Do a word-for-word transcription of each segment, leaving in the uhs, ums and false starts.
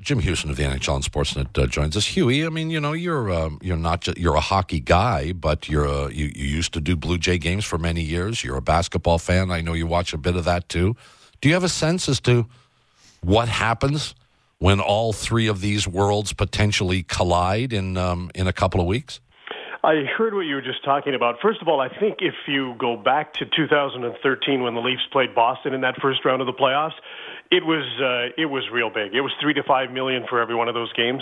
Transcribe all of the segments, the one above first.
Jim Houston of the N H L and Sportsnet uh, joins us. Huey, I mean, you know, you're um, you're not just, you're a hockey guy, but you're a, you, you used to do Blue Jay games for many years. You're a basketball fan. I know you watch a bit of that too. Do you have a sense as to what happens when all three of these worlds potentially collide in um, in a couple of weeks? I heard what you were just talking about. First of all, I think if you go back to two thousand thirteen when the Leafs played Boston in that first round of the playoffs, it was uh, it was real big. It was three to five million for every one of those games,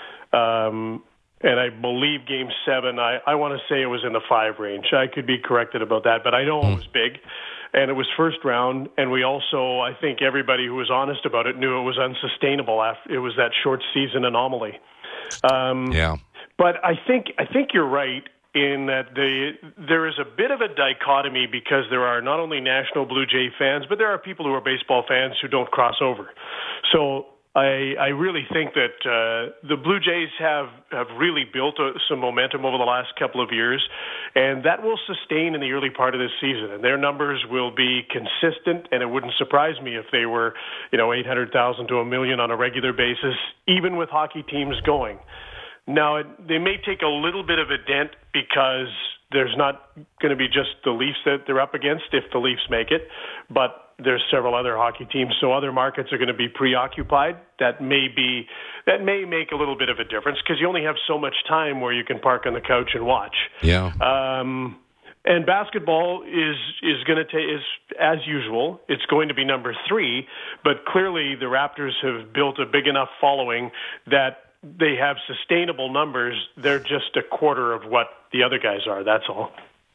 um, and I believe Game Seven. I, I want to say it was in the five range. I could be corrected about that, but I know mm. it was big, and it was first round. And we also, I think, everybody who was honest about it knew it was unsustainable. After it was that short season anomaly. Um, yeah. But I think I think you're right in that the, there is a bit of a dichotomy because there are not only National Blue Jay fans, but there are people who are baseball fans who don't cross over. So I, I really think that uh, the Blue Jays have, have really built a, some momentum over the last couple of years, and that will sustain in the early part of this season. And their numbers will be consistent, and it wouldn't surprise me if they were, you know, eight hundred thousand to a million on a regular basis, even with hockey teams going. Now, it, they may take a little bit of a dent because there's not going to be just the Leafs that they're up against if the Leafs make it, but there's several other hockey teams, so other markets are going to be preoccupied. That may be that may make a little bit of a difference because you only have so much time where you can park on the couch and watch. Yeah. Um, and basketball is is going to take is as usual. It's going to be number three, but clearly the Raptors have built a big enough following that they have sustainable numbers. They're just a quarter of what the other guys are. That's all.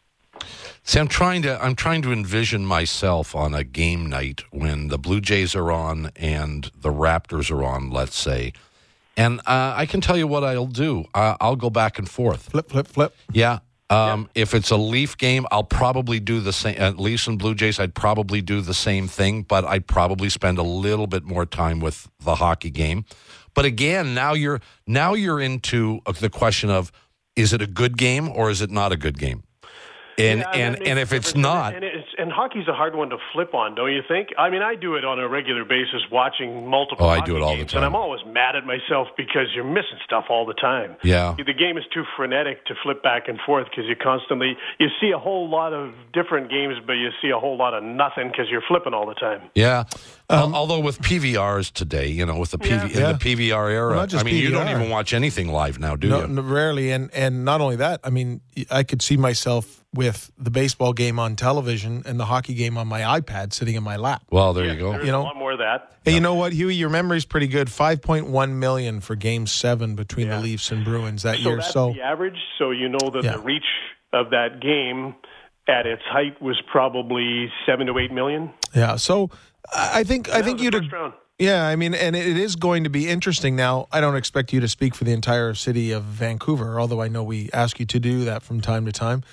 See, I'm trying to I'm trying to envision myself on a game night when the Blue Jays are on and the Raptors are on, let's say. And uh, I can tell you what I'll do. Uh, I'll go back and forth. Flip, flip, flip. Yeah. Um, yeah. If it's a Leaf game, I'll probably do the same. At Leafs and Blue Jays, I'd probably do the same thing, but I'd probably spend a little bit more time with the hockey game. But again, now you're now you're into the question of, is it a good game or is it not a good game? And yeah, and, and if it's not, and, it's, and hockey's a hard one to flip on, don't you think? I mean, I do it on a regular basis, watching multiple. Oh, I hockey do it all games, the time, and I'm always mad at myself because you're missing stuff all the time. Yeah, the game is too frenetic to flip back and forth because you constantly you see a whole lot of different games, but you see a whole lot of nothing because you're flipping all the time. Yeah. Um, Although with P V Rs today, you know, with the P V, yeah. in the P V R era, well, I mean, P V R. you don't even watch anything live now, do no, you? No, rarely. And and not only that, I mean, I could see myself with the baseball game on television and the hockey game on my iPad sitting in my lap. Well, there yeah, you go. There's you know, a lot more of that. Hey, yeah. you know what, Huey? Your memory's pretty good. five point one million for Game Seven between yeah. the Leafs and Bruins that so year. That's So the average. So you know that yeah. the reach of that game at its height was probably seven to eight million. Yeah. So I think I That think was you'd. the first round. Yeah, I mean, and it is going to be interesting. Now, I don't expect you to speak for the entire city of Vancouver, although I know we ask you to do that from time to time.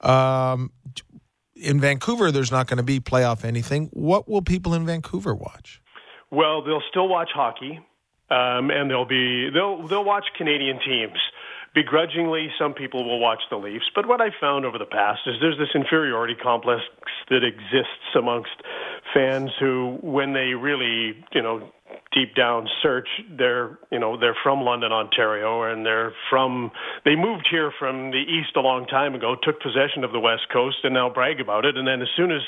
Um, in Vancouver, there's not going to be playoff anything. What will people in Vancouver watch? Well, they'll still watch hockey, um, and they'll be they'll they'll watch Canadian teams. Begrudgingly, some people will watch the Leafs. But what I've found over the past is there's this inferiority complex that exists amongst fans who, when they really, you know, deep down search, they're, you know, they're from London, Ontario, and they're from, they moved here from the East a long time ago, took possession of the West Coast, and now brag about it. And then as soon as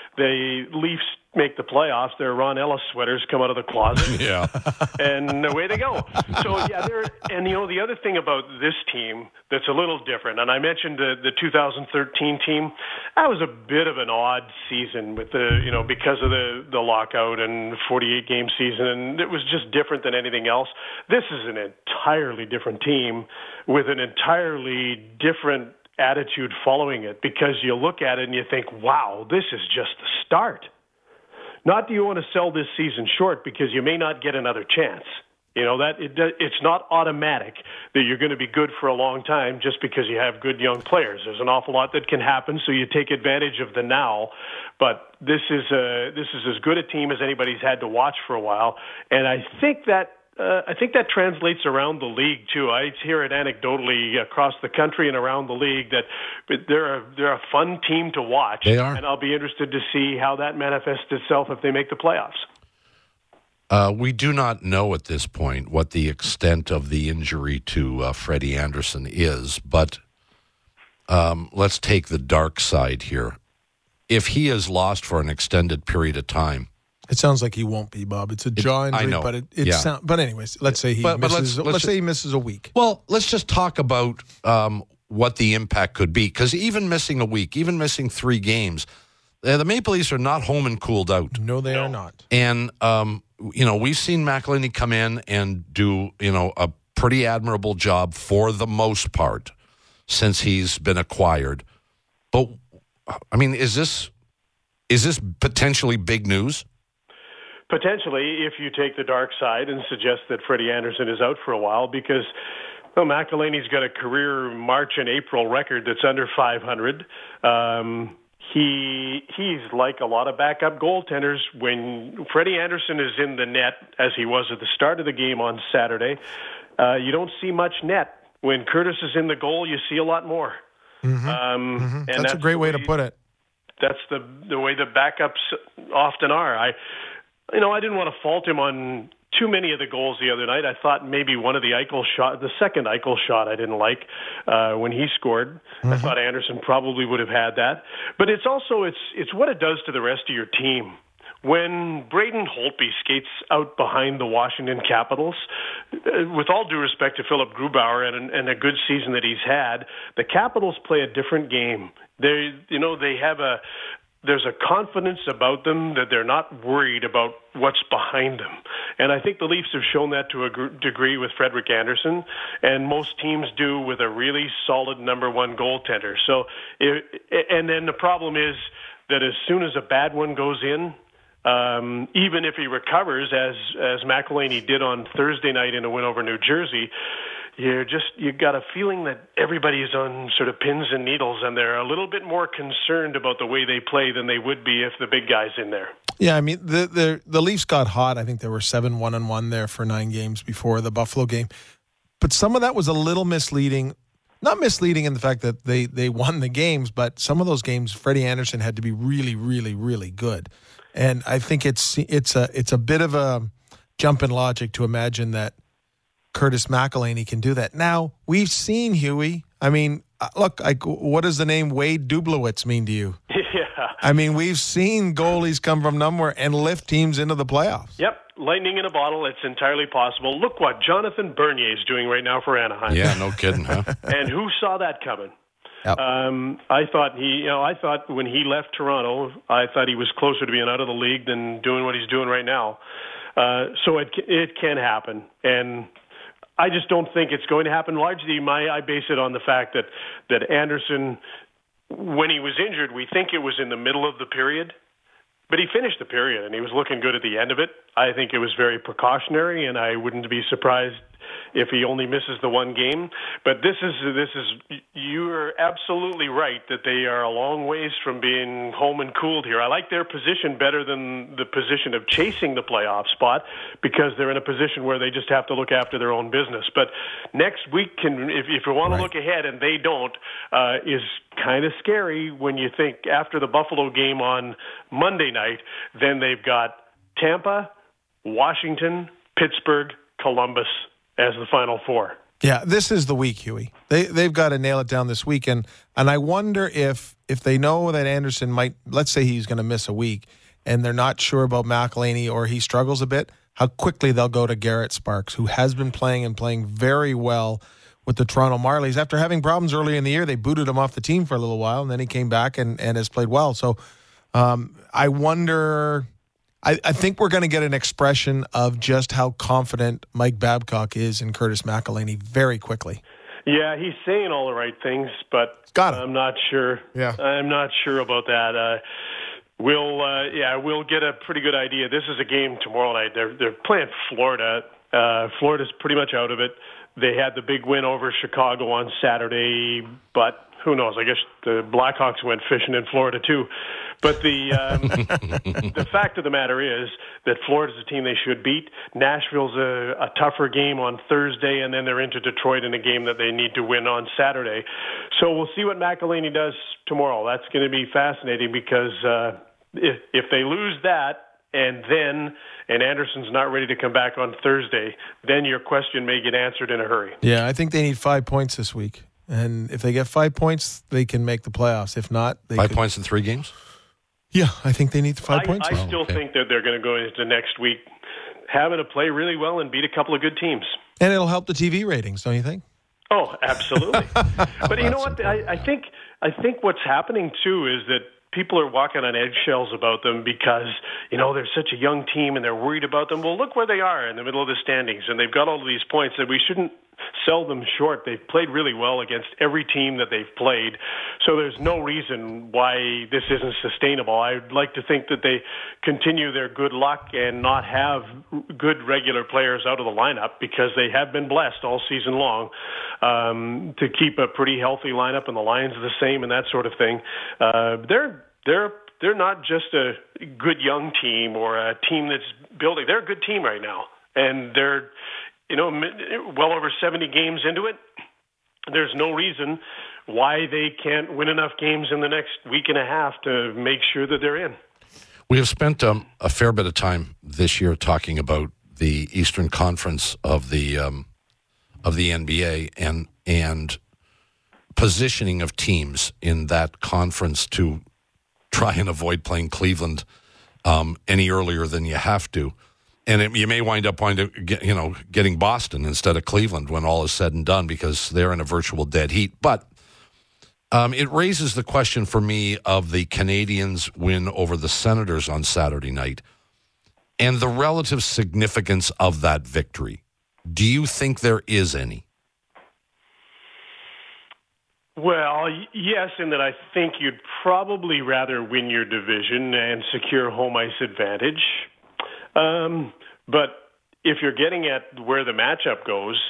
the Leafs make the playoffs, their Ron Ellis sweaters come out of the closet. Yeah. And away they go. So, yeah, they're, and, you know, the other thing about this team that's a little different, and I mentioned the, the two thousand thirteen team, that was a bit of an odd season with the, you know, because of the, the lockout and forty-eight game season, and it was just different than anything else. This is an entirely different team with an entirely different attitude following it, because you look at it and you think, wow, this is just the start. Not do you want to sell this season short because you may not get another chance. You know, that it, it's not automatic that you're going to be good for a long time just because you have good young players. There's an awful lot that can happen, so you take advantage of the now. But this is a, this is as good a team as anybody's had to watch for a while, and I think that Uh, I think that translates around the league too. I hear it anecdotally across the country and around the league that they're a, they're a fun team to watch. They are. And I'll be interested to see how that manifests itself if they make the playoffs. Uh, we do not know at this point what the extent of the injury to uh, Freddie Andersen is, but um, let's take the dark side here. If he is lost for an extended period of time, it sounds like he won't be, Bob. It's a jaw injury, I know. but it, it yeah. sound, but anyways, let's say he but, but misses. let's, Let's, let's say he misses a week. Well, let's just talk about um, what the impact could be, because even missing a week, even missing three games, uh, the Maple Leafs are not home and cooled out. No, they no. are not. And um, you know, we've seen McElhinney come in and do you know a pretty admirable job for the most part since he's been acquired. But I mean, is this is this potentially big news? Potentially, if you take the dark side and suggest that Freddie Andersen is out for a while, because well, McElhinney's got a career March and April record that's under five hundred. Um, he he's like a lot of backup goaltenders. When Freddie Andersen is in the net, as he was at the start of the game on Saturday, uh, you don't see much net. When Curtis is in the goal, you see a lot more. Mm-hmm. Um, mm-hmm. And that's, that's a great way, way to put it. That's the the way the backups often are. I. You know, I didn't want to fault him on too many of the goals the other night. I thought maybe one of the Eichel shot, the second Eichel shot, I didn't like uh, when he scored. Mm-hmm. I thought Andersen probably would have had that. But it's also it's it's what it does to the rest of your team. When Braden Holtby skates out behind the Washington Capitals, uh, with all due respect to Philip Grubauer and, and a good season that he's had, the Capitals play a different game. They, you know, they have a. There's a confidence about them that they're not worried about what's behind them. And I think the Leafs have shown that to a gr- degree with Frederik Andersen, and most teams do with a really solid number one goaltender. So, it, and then the problem is that as soon as a bad one goes in, um, even if he recovers, as as McElhinney did on Thursday night in a win over New Jersey, you're just you got a feeling that everybody's on sort of pins and needles, and they're a little bit more concerned about the way they play than they would be if the big guy's in there. Yeah, I mean the the the Leafs got hot. I think they were seven one and one there for nine games before the Buffalo game, but some of that was a little misleading. Not misleading in the fact that they they won the games, but some of those games Freddie Andersen had to be really, really, really good, and I think it's it's a it's a bit of a jump in logic to imagine that Curtis McElhinney can do that. Now, we've seen Huey. I mean, look, like, what does the name Wade Dublowitz mean to you? Yeah. I mean, we've seen goalies come from nowhere and lift teams into the playoffs. Yep. Lightning in a bottle. It's entirely possible. Look what Jonathan Bernier is doing right now for Anaheim. Yeah, no kidding, huh? And who saw that coming? Yep. Um, I thought he, you know, I thought when he left Toronto, I thought he was closer to being out of the league than doing what he's doing right now. Uh, so it it can happen. And I just don't think it's going to happen. Largely, my I base it on the fact that, that Andersen, when he was injured, we think it was in the middle of the period, but he finished the period, and he was looking good at the end of it. I think it was very precautionary, and I wouldn't be surprised if he only misses the one game. But this is this is you are absolutely right that they are a long ways from being home and cooled here. I like their position better than the position of chasing the playoff spot, because they're in a position where they just have to look after their own business. But next week, can if, if you want to right. look ahead and they don't, uh, is kind of scary when you think after the Buffalo game on Monday night, then they've got Tampa, Washington, Pittsburgh, Columbus as the final four. Yeah, this is the week, Huey. They they've got to nail it down this week, and and I wonder if if they know that Andersen might, let's say he's going to miss a week, and they're not sure about McElhinney or he struggles a bit, how quickly they'll go to Garrett Sparks, who has been playing and playing very well with the Toronto Marlies. After having problems early in the year, they booted him off the team for a little while, and then he came back and, and has played well. So um, I wonder. I, I think we're going to get an expression of just how confident Mike Babcock is in Curtis McElhinney very quickly. Yeah, he's saying all the right things, but Got I'm not sure. Yeah. I'm not sure about that. Uh, we'll, uh, yeah, we'll get a pretty good idea. This is a game tomorrow night. They're they're playing Florida. Uh, Florida's pretty much out of it. They had the big win over Chicago on Saturday, but who knows? I guess the Blackhawks went fishing in Florida too. But the um, the fact of the matter is that Florida's a team they should beat. Nashville's a, a tougher game on Thursday, and then they're into Detroit in a game that they need to win on Saturday. So we'll see what McElhinney does tomorrow. That's going to be fascinating because uh, if, if they lose that, and then and Anderson's not ready to come back on Thursday, then your question may get answered in a hurry. Yeah, I think they need five points this week. And if they get five points, they can make the playoffs. If not, they Five could... points in three games? Yeah, I think they need the five I, points. I Oh, still okay. think that they're going to go into next week having to play really well and beat a couple of good teams. And it'll help the T V ratings, don't you think? Oh, absolutely. But you know That's what? I, I think I think what's happening too is that people are walking on eggshells about them because, you know, they're such a young team and they're worried about them. Well, look where they are in the middle of the standings, and they've got all of these points that we shouldn't sell them short. They've played really well against every team that they've played, so there's no reason why this isn't sustainable. I'd like to think that they continue their good luck and not have good regular players out of the lineup, because they have been blessed all season long um, to keep a pretty healthy lineup, and the lines are the same and that sort of thing. Uh, they're they're they're not just a good young team or a team that's building. They're a good team right now, and they're, you know, well over seventy games into it. There's no reason why they can't win enough games in the next week and a half to make sure that they're in. We have spent um, a fair bit of time this year talking about the Eastern Conference of the um, of the N B A and and positioning of teams in that conference to try and avoid playing Cleveland um, any earlier than you have to. And it, you may wind up wind up get, you know getting Boston instead of Cleveland when all is said and done, because they're in a virtual dead heat. But um, it raises the question for me of the Canadiens' win over the Senators on Saturday night and the relative significance of that victory. Do you think there is any? Well, yes, in that I think you'd probably rather win your division and secure home ice advantage. Um, but if you're getting at where the matchup goes,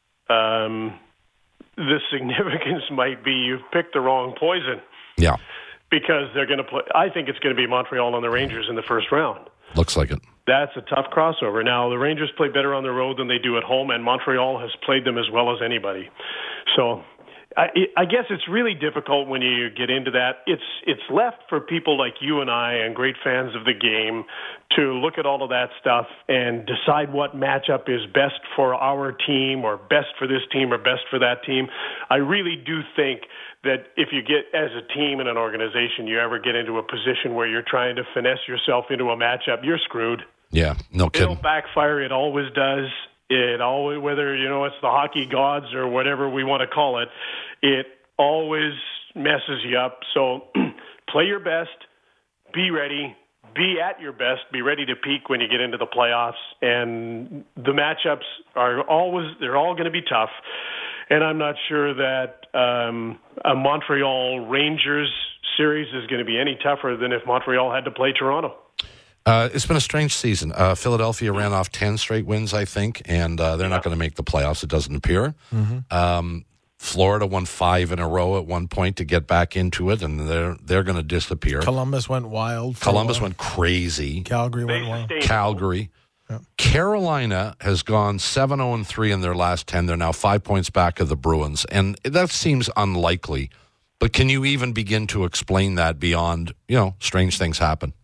um, the significance might be you've picked the wrong poison. Yeah. Because they're going to play. I think it's going to be Montreal and the Rangers in the first round. Looks like it. That's a tough crossover. Now, the Rangers play better on the road than they do at home, and Montreal has played them as well as anybody. So I, I guess it's really difficult when you get into that. It's it's left for people like you and I and great fans of the game to look at all of that stuff and decide what matchup is best for our team or best for this team or best for that team. I really do think that if you get, as a team and an organization, you ever get into a position where you're trying to finesse yourself into a matchup, you're screwed. Yeah, no kidding. It'll backfire. It always does. It always, whether, you know, it's the hockey gods or whatever we want to call it, it always messes you up. So play your best, be ready, be at your best, be ready to peak when you get into the playoffs. And the matchups are always, they're all going to be tough. And I'm not sure that um, a Montreal Rangers series is going to be any tougher than if Montreal had to play Toronto. Uh, it's been a strange season. Uh, Philadelphia ran off ten straight wins, I think, and uh, they're not going to make the playoffs, it doesn't appear. Mm-hmm. Um, Florida won five in a row at one point to get back into it, and they're they're going to disappear. Columbus went wild. Columbus went crazy. Calgary went wild. Calgary. Yeah. Carolina has gone seven oh three in their last ten. They're now five points back of the Bruins, and that seems unlikely. But can you even begin to explain that beyond, you know, strange things happen?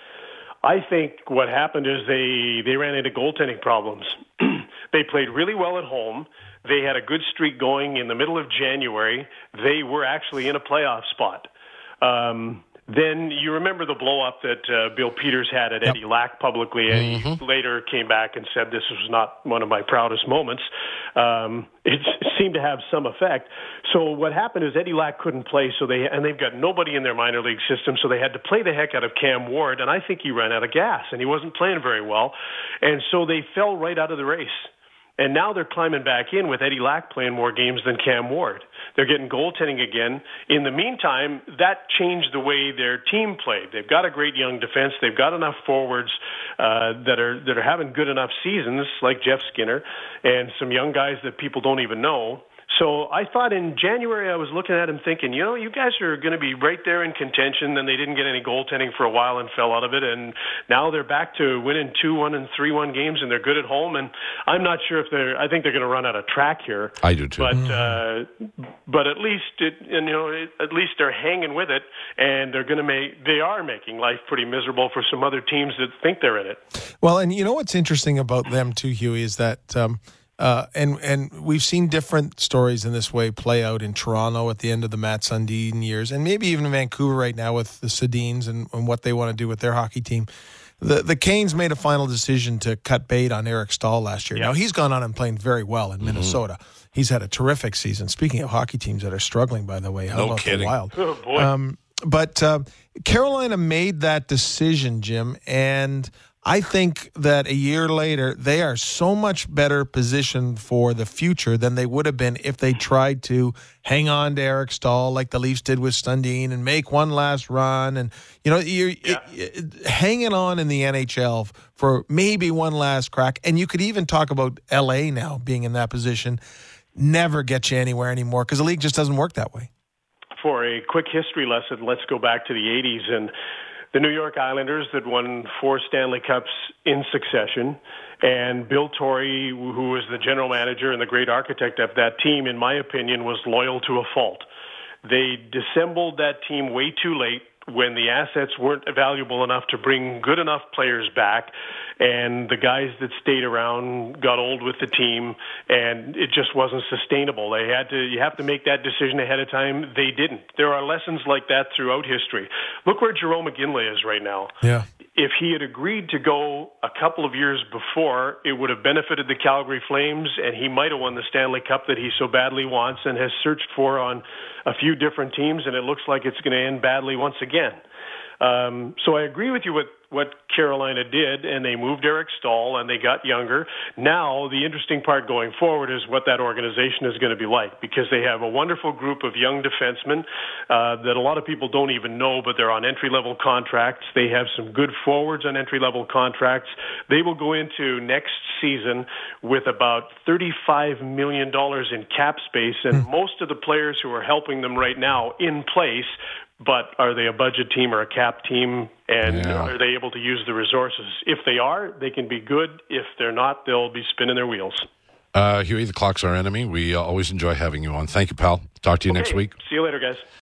I think what happened is they, they ran into goaltending problems. They played really well at home. They had a good streak going in the middle of January. They were actually in a playoff spot. Um, then you remember the blow-up that uh, Bill Peters had at yep. Eddie Lack publicly, and mm-hmm. he later came back and said this was not one of my proudest moments. Um, it seemed to have some effect. So what happened is Eddie Lack couldn't play, so they and they've got nobody in their minor league system, so they had to play the heck out of Cam Ward, and I think he ran out of gas, and he wasn't playing very well, and so they fell right out of the race. And now they're climbing back in with Eddie Lack playing more games than Cam Ward. They're getting goaltending again. In the meantime, that changed the way their team played. They've got a great young defense. They've got enough forwards uh, that are that are having good enough seasons, like Jeff Skinner, and some young guys that people don't even know. So I thought in January I was looking at him thinking, you know, you guys are going to be right there in contention. Then they didn't get any goaltending for a while and fell out of it, and now they're back to winning two one and three one games, and they're good at home. And I'm not sure if they're. I think they're going to run out of track here. I do too. But uh, but at least it, and, you know, it, at least they're hanging with it, and they're going to make. They are making life pretty miserable for some other teams that think they're in it. Well, and you know what's interesting about them too, Huey, is that. Um, Uh, and and we've seen different stories in this way play out in Toronto at the end of the Matt Sundin years, and maybe even in Vancouver right now with the Sedins and, and what they want to do with their hockey team. The the Canes made a final decision to cut bait on Eric Staal last year. Yep. Now, he's gone on and playing very well in Minnesota. Mm-hmm. He's had a terrific season. Speaking of hockey teams that are struggling, by the way, how no about kidding. the Wild? Oh, boy. Um, but uh, Carolina made that decision, Jim, and I think that a year later, they are so much better positioned for the future than they would have been if they tried to hang on to Eric Staal like the Leafs did with Sundin and make one last run. And, you know, you're yeah. it, it, hanging on in the N H L for maybe one last crack. And you could even talk about L A now being in that position. Never get you anywhere anymore because the league just doesn't work that way. For a quick history lesson, let's go back to the eighties and the New York Islanders that won four Stanley Cups in succession, and Bill Torrey, who was the general manager and the great architect of that team, in my opinion, was loyal to a fault. They dissembled that team way too late when the assets weren't valuable enough to bring good enough players back, and the guys that stayed around got old with the team, and it just wasn't sustainable. They had to, you have to make that decision ahead of time. They didn't. There are lessons like that throughout history. Look where Jarome Iginla is right now. Yeah. If he had agreed to go a couple of years before, it would have benefited the Calgary Flames, and he might have won the Stanley Cup that he so badly wants and has searched for on a few different teams, and it looks like it's going to end badly once again. Um, so I agree with you with what Carolina did, and they moved Eric Staal, and they got younger. Now, the interesting part going forward is what that organization is going to be like, because they have a wonderful group of young defensemen uh, that a lot of people don't even know, but they're on entry-level contracts. They have some good forwards on entry-level contracts. They will go into next season with about thirty-five million dollars in cap space, and mm. most of the players who are helping them right now in place. But are they a budget team or a cap team, and yeah. are they able to use the resources? If they are, they can be good. If they're not, they'll be spinning their wheels. Uh, Huey, the clock's our enemy. We uh, always enjoy having you on. Thank you, pal. Talk to you okay. next week. See you later, guys.